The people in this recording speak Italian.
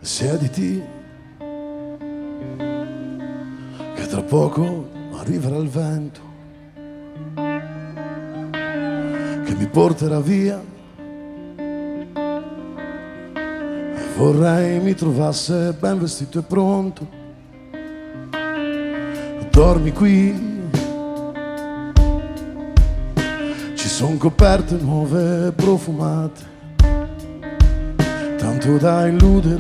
Siediti, che tra poco arriverà il vento che mi porterà via e vorrei mi trovasse ben vestito e pronto. Dormi qui, ci son coperte nuove e profumate, tanto da illudere